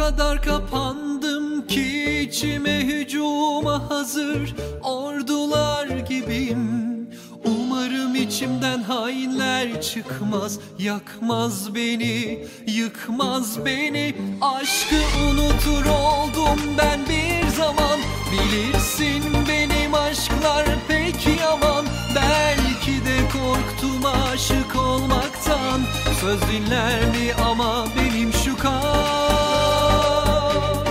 kadar kapandım ki içime hücuma hazır ordular gibiyim. Umarım içimden hainler çıkmaz, yakmaz beni, yıkmaz beni. Aşkı unutur oldum ben bir zaman. Bilirsin benim aşklar pek yaman. Belki de korktum aşık olmaktan. Söz dinlerdi ama benim şu kalp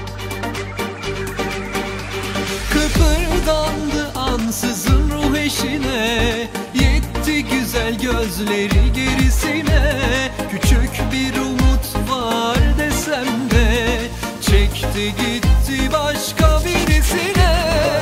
kıpırdandı ansızın ruh eşine. Yetti güzel gözleri gerisine. Küçük bir umut var desem de çekti gitti başka birisine.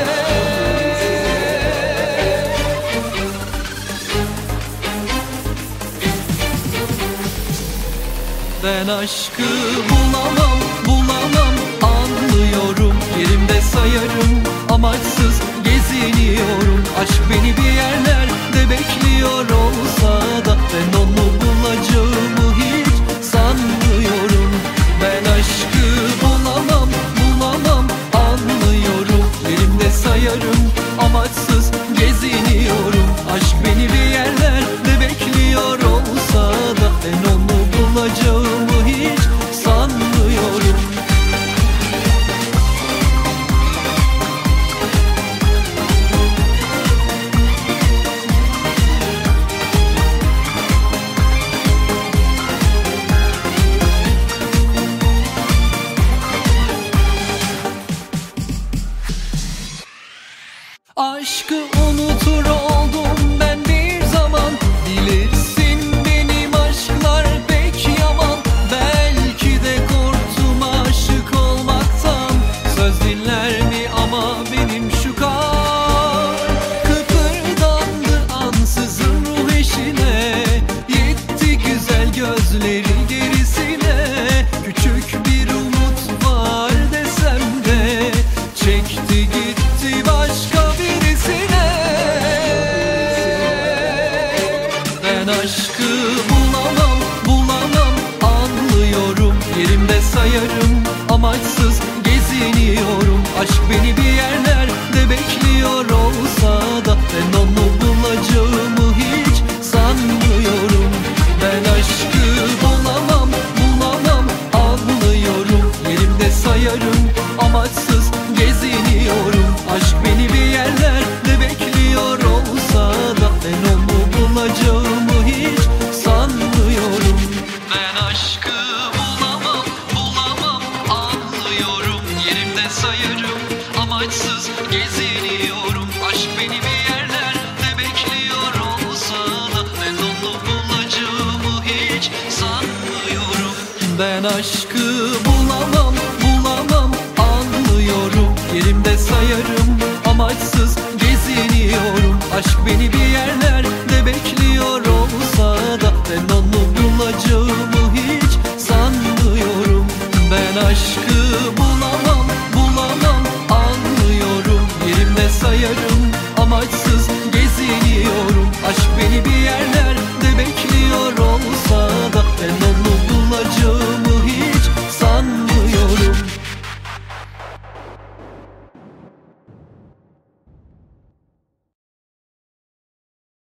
Ben aşkı bulamam, bulamam, anlıyorum. Yerimde sayarım, amaçsız geziniyorum. Aşk beni bir yerlerde bekliyor olsa da ben onu bulacağımı hiç sanmıyorum. Ben aşkı bulamam, bulamam, anlıyorum. Yerimde sayarım, amaçsız geziniyorum. Aşk beni bir yerlerde bekliyor olsa da ben onu bulacağımı hiç sanmıyorum. Aşkı unutur oldum ben bir zaman. Bilirsin benim aşklar pek yaman. Belki de korktum aşık olmaktan. Söz dinler mi ama benim şu kalp kıpırdandı ansızın ruh eşine. Yetti güzel gözleri gerisine. Küçük bir umut var desem de çekti gitti başka birisine. Ben aşkı bulamam, bulamam, anlıyorum. Yerimde sayarım, amaçsız geziniyorum. Aşk beni bir yerlerde bekliyor olsa da ben onu bulacağımı hiç sanmıyorum. Ben aşkı bulamam, bulamam, anlıyorum. Yerimde sayarım, amaçsız geziniyorum. Aşk beni bir yerlerde bekliyor olsa da ben onu bulacağımı hiç sanmıyorum. Ben aşkı bulamam, bulamam, anlıyorum. Yerimde sayarım, amaçsız geziniyorum. Aşk beni bir yerlerde bekliyor olsa da ben onu bulacağımı hiç sanmıyorum. Ben aşkı bulamam, bulamam, anlıyorum. Yerimde sayarım, amaçsız geziniyorum. Aşk beni bir yerlerde bekliyor olsa da ben onu bulacağımı hiç sanmıyorum. Ben aşkı bulamam, bulamam, anlıyorum. Yerimde sayarım, amaçsız